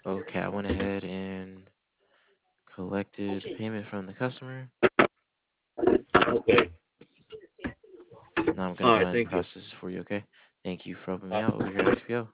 Okay, I went ahead and collected the payment from the customer. Okay. Now I'm All gonna go right. ahead and Thank you. process this for you, okay? Thank you for helping me out over here at XPO.